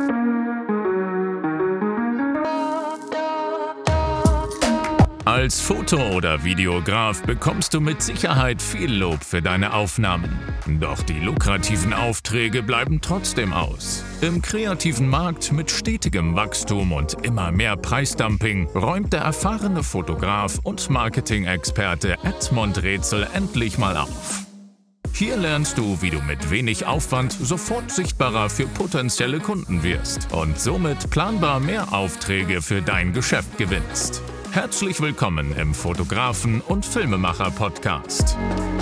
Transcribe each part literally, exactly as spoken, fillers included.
Als Foto- oder Videograf bekommst du mit Sicherheit viel Lob für deine Aufnahmen. Doch die lukrativen Aufträge bleiben trotzdem aus. Im kreativen Markt mit stetigem Wachstum und immer mehr Preisdumping räumt der erfahrene Fotograf und Marketing-Experte Edmund Rätsel endlich mal auf. Hier lernst du, wie du mit wenig Aufwand sofort sichtbarer für potenzielle Kunden wirst und somit planbar mehr Aufträge für dein Geschäft gewinnst. Herzlich willkommen im Fotografen- und Filmemacher-Podcast.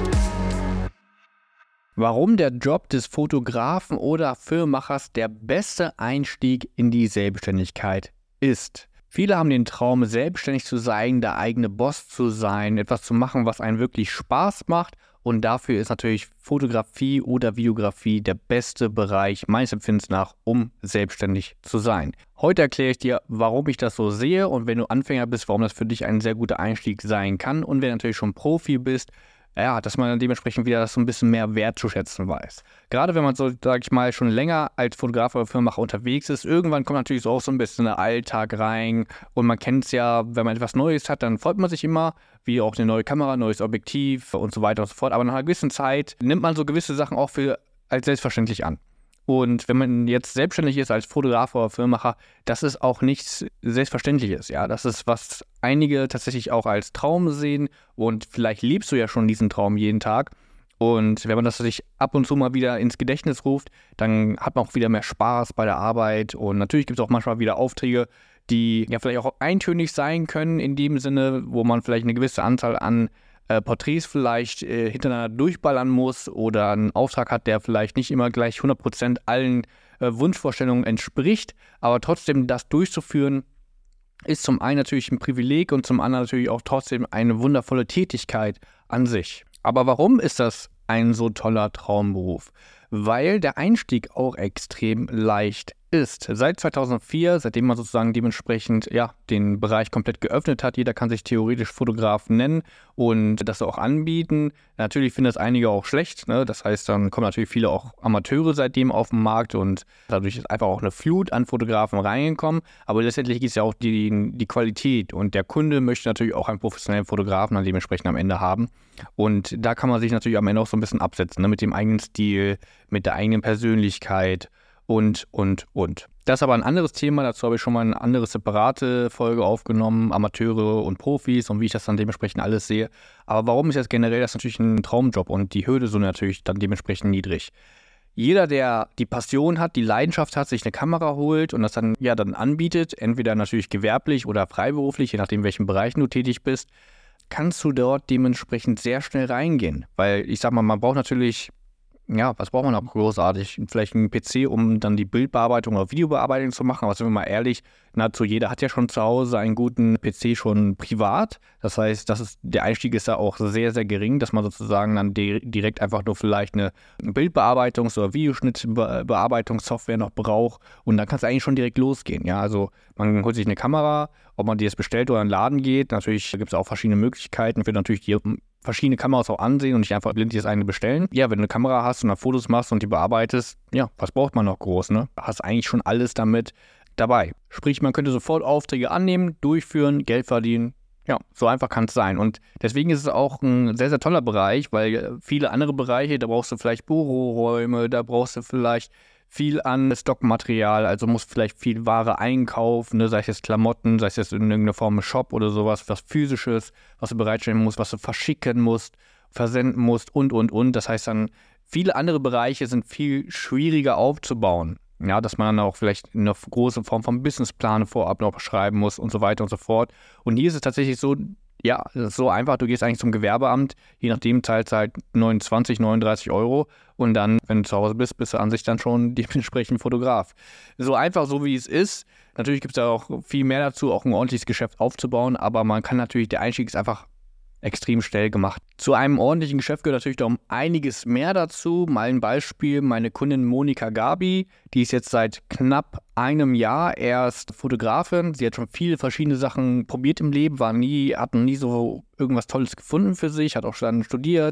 Warum der Job des Fotografen oder Filmemachers der beste Einstieg in die Selbstständigkeit ist. Viele haben den Traum, selbstständig zu sein, der eigene Boss zu sein, etwas zu machen, was einen wirklich Spaß macht. Und dafür ist natürlich Fotografie oder Videografie der beste Bereich meines Empfindens nach, um selbstständig zu sein. Heute erkläre ich dir, warum ich das so sehe und wenn du Anfänger bist, warum das für dich ein sehr guter Einstieg sein kann. Und wenn du natürlich schon Profi bist, ja, dass man dann dementsprechend wieder das so ein bisschen mehr wertzuschätzen weiß. Gerade wenn man so, sag ich mal, schon länger als Fotograf oder Filmemacher unterwegs ist, irgendwann kommt natürlich so auch so ein bisschen der Alltag rein und man kennt es ja, wenn man etwas Neues hat, dann freut man sich immer, wie auch eine neue Kamera, neues Objektiv und so weiter und so fort. Aber nach einer gewissen Zeit nimmt man so gewisse Sachen auch für als selbstverständlich an. Und wenn man jetzt selbstständig ist als Fotograf oder Filmemacher, das ist auch nichts Selbstverständliches. Ja, das ist, was einige tatsächlich auch als Traum sehen und vielleicht lebst du ja schon diesen Traum jeden Tag. Und wenn man das sich ab und zu mal wieder ins Gedächtnis ruft, dann hat man auch wieder mehr Spaß bei der Arbeit. Und natürlich gibt es auch manchmal wieder Aufträge, die ja vielleicht auch eintönig sein können in dem Sinne, wo man vielleicht eine gewisse Anzahl an Äh, Porträts vielleicht äh, hintereinander durchballern muss oder einen Auftrag hat, der vielleicht nicht immer gleich hundert Prozent allen äh, Wunschvorstellungen entspricht, aber trotzdem das durchzuführen, ist zum einen natürlich ein Privileg und zum anderen natürlich auch trotzdem eine wundervolle Tätigkeit an sich. Aber warum ist das ein so toller Traumberuf? Weil der Einstieg auch extrem leicht ist. Seit zweitausendvier, seitdem man sozusagen dementsprechend ja, den Bereich komplett geöffnet hat, jeder kann sich theoretisch Fotograf nennen und das auch anbieten. Natürlich finden das einige auch schlecht, ne? Das heißt, dann kommen natürlich viele auch Amateure seitdem auf den Markt und dadurch ist einfach auch eine Flut an Fotografen reingekommen. Aber letztendlich ist ja auch die, die Qualität und der Kunde möchte natürlich auch einen professionellen Fotografen dann dementsprechend am Ende haben. Und da kann man sich natürlich am Ende auch so ein bisschen absetzen, ne? Mit dem eigenen Stil, mit der eigenen Persönlichkeit. Und, und, und. Das ist aber ein anderes Thema, dazu habe ich schon mal eine andere separate Folge aufgenommen, Amateure und Profis und wie ich das dann dementsprechend alles sehe. Aber warum ist jetzt generell das natürlich ein Traumjob und die Hürde so natürlich dann dementsprechend niedrig? Jeder, der die Passion hat, die Leidenschaft hat, sich eine Kamera holt und das dann ja dann anbietet, entweder natürlich gewerblich oder freiberuflich, je nachdem, in welchen Bereichen du tätig bist, kannst du dort dementsprechend sehr schnell reingehen. Weil ich sag mal, man braucht natürlich... Ja, was braucht man noch großartig? Vielleicht einen P C, um dann die Bildbearbeitung oder Videobearbeitung zu machen. Aber sind wir mal ehrlich, nahezu jeder hat ja schon zu Hause einen guten P C schon privat. Das heißt, das ist, der Einstieg ist da auch sehr, sehr gering, dass man sozusagen dann di- direkt einfach nur vielleicht eine Bildbearbeitungs- oder Videoschnittbearbeitungssoftware noch braucht. Und dann kann es eigentlich schon direkt losgehen. Ja, also man holt sich eine Kamera, ob man die jetzt bestellt oder in den Laden geht. Natürlich gibt es auch verschiedene Möglichkeiten für natürlich die verschiedene Kameras auch ansehen und nicht einfach blind das eine bestellen. Ja, wenn du eine Kamera hast und dann Fotos machst und die bearbeitest, ja, was braucht man noch groß, ne? Du hast eigentlich schon alles damit dabei. Sprich, man könnte sofort Aufträge annehmen, durchführen, Geld verdienen. Ja, so einfach kann es sein. Und deswegen ist es auch ein sehr, sehr toller Bereich, weil viele andere Bereiche, da brauchst du vielleicht Büroräume, da brauchst du vielleicht viel an Stockmaterial, also musst vielleicht viel Ware einkaufen, ne, sei es jetzt Klamotten, sei es jetzt in irgendeiner Form Shop oder sowas, was Physisches, was du bereitstellen musst, was du verschicken musst, versenden musst und, und, und. Das heißt dann, viele andere Bereiche sind viel schwieriger aufzubauen. Ja, dass man dann auch vielleicht eine große Form von Businessplan vorab noch schreiben muss und so weiter und so fort. Und hier ist es tatsächlich so, ja, das ist so einfach, du gehst eigentlich zum Gewerbeamt, je nachdem zahlst du halt neunundzwanzig, neununddreißig Euro und dann, wenn du zu Hause bist, bist du an sich dann schon dementsprechend Fotograf. So einfach, so wie es ist. Natürlich gibt es da auch viel mehr dazu, auch ein ordentliches Geschäft aufzubauen, aber man kann natürlich, der Einstieg ist einfach extrem schnell gemacht. Zu einem ordentlichen Geschäft gehört natürlich noch einiges mehr dazu. Mal ein Beispiel, meine Kundin Monika Gabi, die ist jetzt seit knapp einem Jahr erst Fotografin. Sie hat schon viele verschiedene Sachen probiert im Leben, war nie, hat noch nie so irgendwas Tolles gefunden für sich, hat auch dann studiert,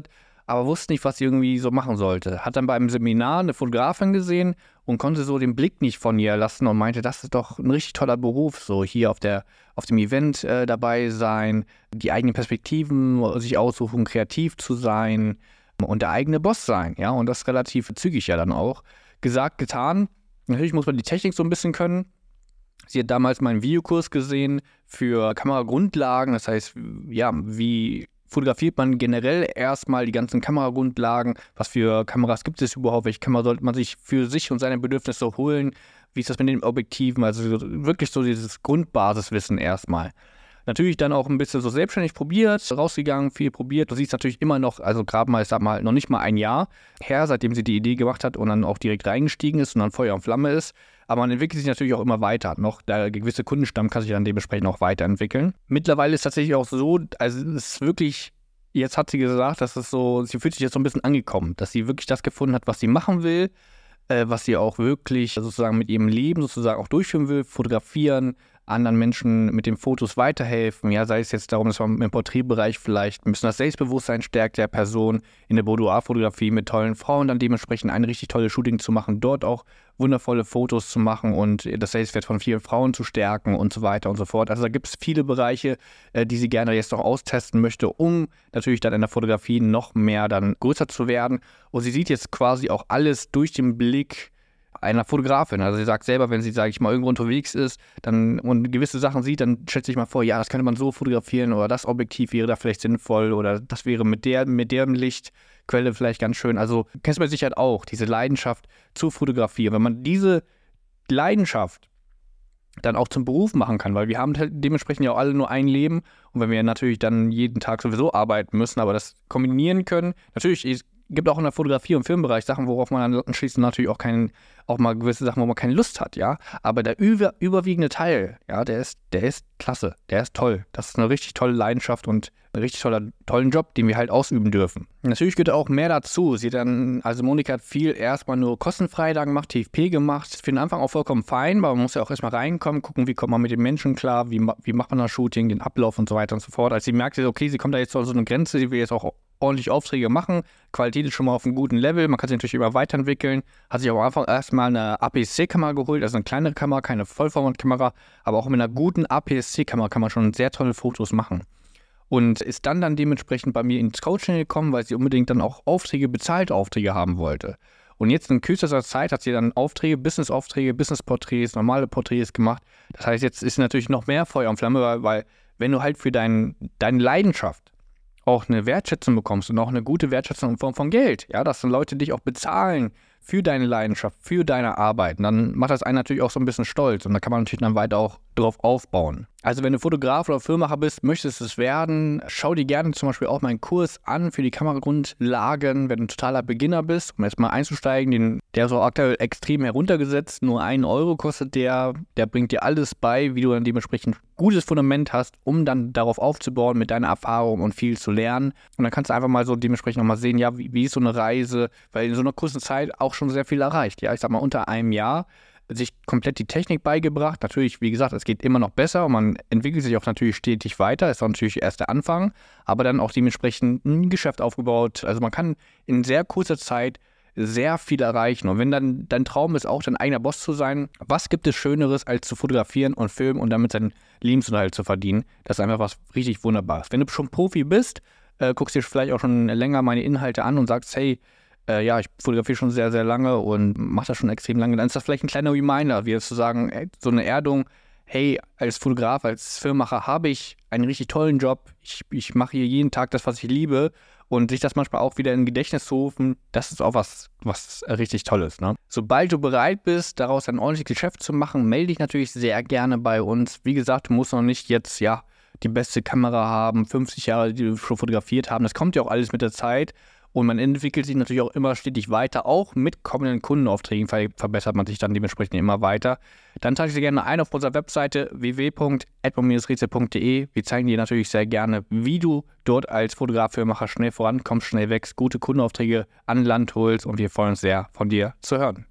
aber wusste nicht, was sie irgendwie so machen sollte. Hat dann beim Seminar eine Fotografin gesehen und konnte so den Blick nicht von ihr lassen und meinte, das ist doch ein richtig toller Beruf, so hier auf, der, auf dem Event äh, dabei sein, die eigenen Perspektiven sich aussuchen, kreativ zu sein und der eigene Boss sein, ja, und das relativ zügig ja dann auch. Gesagt, getan. Natürlich muss man die Technik so ein bisschen können. Sie hat damals meinen Videokurs gesehen für Kameragrundlagen, das heißt, ja, wie fotografiert man generell erstmal die ganzen Kameragrundlagen, was für Kameras gibt es überhaupt, welche Kamera sollte man sich für sich und seine Bedürfnisse holen, wie ist das mit den Objektiven, also wirklich so dieses Grundbasiswissen erstmal. Natürlich dann auch ein bisschen so selbstständig probiert, rausgegangen, viel probiert. Du siehst natürlich immer noch, also gerade mal, ich sag mal, noch nicht mal ein Jahr her, seitdem sie die Idee gemacht hat und dann auch direkt reingestiegen ist und dann Feuer und Flamme ist. Aber man entwickelt sich natürlich auch immer weiter. Noch der gewisse Kundenstamm kann sich dann dementsprechend auch weiterentwickeln. Mittlerweile ist es tatsächlich auch so, also es ist wirklich, jetzt hat sie gesagt, dass es so, sie fühlt sich jetzt so ein bisschen angekommen, dass sie wirklich das gefunden hat, was sie machen will, äh, was sie auch wirklich sozusagen mit ihrem Leben sozusagen auch durchführen will, fotografieren, anderen Menschen mit den Fotos weiterhelfen, ja, sei es jetzt darum, dass man im Porträtbereich vielleicht ein bisschen das Selbstbewusstsein stärkt der Person, in der Boudoir-Fotografie mit tollen Frauen dann dementsprechend ein richtig tolles Shooting zu machen, dort auch wundervolle Fotos zu machen und das Selbstwert von vielen Frauen zu stärken und so weiter und so fort. Also da gibt es viele Bereiche, die sie gerne jetzt noch austesten möchte, um natürlich dann in der Fotografie noch mehr dann größer zu werden. Und sie sieht jetzt quasi auch alles durch den Blick einer Fotografin. Also sie sagt selber, wenn sie, sage ich mal, irgendwo unterwegs ist dann und gewisse Sachen sieht, dann stellt sich mal vor, ja, das könnte man so fotografieren oder das Objektiv wäre da vielleicht sinnvoll oder das wäre mit der, mit der Lichtquelle vielleicht ganz schön. Also kennst du mit Sicherheit auch, diese Leidenschaft zur Fotografie. Wenn man diese Leidenschaft dann auch zum Beruf machen kann, weil wir haben dementsprechend ja auch alle nur ein Leben und wenn wir natürlich dann jeden Tag sowieso arbeiten müssen, aber das kombinieren können, natürlich ist gibt auch in der Fotografie- und Filmbereich Sachen, worauf man dann anschließend natürlich auch keinen, auch mal gewisse Sachen, wo man keine Lust hat, ja. Aber der über, überwiegende Teil, ja, der ist, der ist klasse, der ist toll. Das ist eine richtig tolle Leidenschaft und ein richtig toller, tollen Job, den wir halt ausüben dürfen. Natürlich gehört auch mehr dazu. Sie dann, also Monika hat viel erstmal nur kostenfrei da gemacht, T F P gemacht. Für den Anfang auch vollkommen fein, aber man muss ja auch erstmal reinkommen, gucken, wie kommt man mit den Menschen klar, wie, wie macht man das Shooting, den Ablauf und so weiter und so fort. Als sie merkte, okay, sie kommt da jetzt zu so eine Grenze, die wir jetzt auch ordentlich Aufträge machen, Qualität ist schon mal auf einem guten Level, man kann sich natürlich immer weiterentwickeln, hat sich auch am Anfang erstmal eine A P S C-Kamera geholt, also eine kleinere Kamera, keine Vollformatkamera, aber auch mit einer guten A P S C-Kamera kann man schon sehr tolle Fotos machen. Und ist dann dann dementsprechend bei mir ins Coaching gekommen, weil sie unbedingt dann auch Aufträge, bezahlte Aufträge haben wollte. Und jetzt in kürzester Zeit hat sie dann Aufträge, Business-Aufträge, Business-Porträts, normale Porträts gemacht. Das heißt, jetzt ist natürlich noch mehr Feuer und Flamme, weil, weil wenn du halt für dein, deine Leidenschaft auch eine Wertschätzung bekommst und auch eine gute Wertschätzung in Form von Geld, ja, dass dann Leute dich auch bezahlen für deine Leidenschaft, für deine Arbeit, und dann macht das einen natürlich auch so ein bisschen stolz und da kann man natürlich dann weiter auch drauf aufbauen. Also wenn du Fotograf oder Filmemacher bist, möchtest es werden, schau dir gerne zum Beispiel auch meinen Kurs an für die Kameragrundlagen, wenn du ein totaler Beginner bist, um jetzt mal einzusteigen, den, der ist auch aktuell extrem heruntergesetzt, nur einen Euro kostet der, der bringt dir alles bei, wie du dann dementsprechend gutes Fundament hast, um dann darauf aufzubauen mit deiner Erfahrung und viel zu lernen. Und dann kannst du einfach mal so dementsprechend nochmal sehen, ja, wie, wie ist so eine Reise, weil in so einer kurzen Zeit auch schon sehr viel erreicht. Ja, ich sag mal, unter einem Jahr sich komplett die Technik beigebracht. Natürlich, wie gesagt, es geht immer noch besser und man entwickelt sich auch natürlich stetig weiter. Das ist auch natürlich erst der Anfang, aber dann auch dementsprechend ein Geschäft aufgebaut. Also man kann in sehr kurzer Zeit sehr viel erreichen. Und wenn dann dein Traum ist, auch dein eigener Boss zu sein, was gibt es Schöneres, als zu fotografieren und filmen und damit seinen Lebensunterhalt zu verdienen? Das ist einfach was richtig Wunderbares. Wenn du schon Profi bist, äh, guckst dir vielleicht auch schon länger meine Inhalte an und sagst, hey, Äh, ja, ich fotografiere schon sehr, sehr lange und mache das schon extrem lange, dann ist das vielleicht ein kleiner Reminder, wie jetzt zu sagen, ey, so eine Erdung, hey, als Fotograf, als Filmemacher habe ich einen richtig tollen Job, ich, ich mache hier jeden Tag das, was ich liebe und sich das manchmal auch wieder in Gedächtnis zu rufen, das ist auch was, was richtig Tolles, ne? Sobald du bereit bist, daraus ein ordentliches Geschäft zu machen, melde dich natürlich sehr gerne bei uns. Wie gesagt, du musst noch nicht jetzt, ja, die beste Kamera haben, fünfzig Jahre, die du schon fotografiert haben, das kommt ja auch alles mit der Zeit. Und man entwickelt sich natürlich auch immer stetig weiter. Auch mit kommenden Kundenaufträgen ver- verbessert man sich dann dementsprechend immer weiter. Dann trage ich dir gerne ein auf unserer Webseite w w w punkt edmund rätsel punkt d e. Wir zeigen dir natürlich sehr gerne, wie du dort als Fotograf, Filmemacher schnell vorankommst, schnell wächst, gute Kundenaufträge an Land holst und wir freuen uns sehr, von dir zu hören.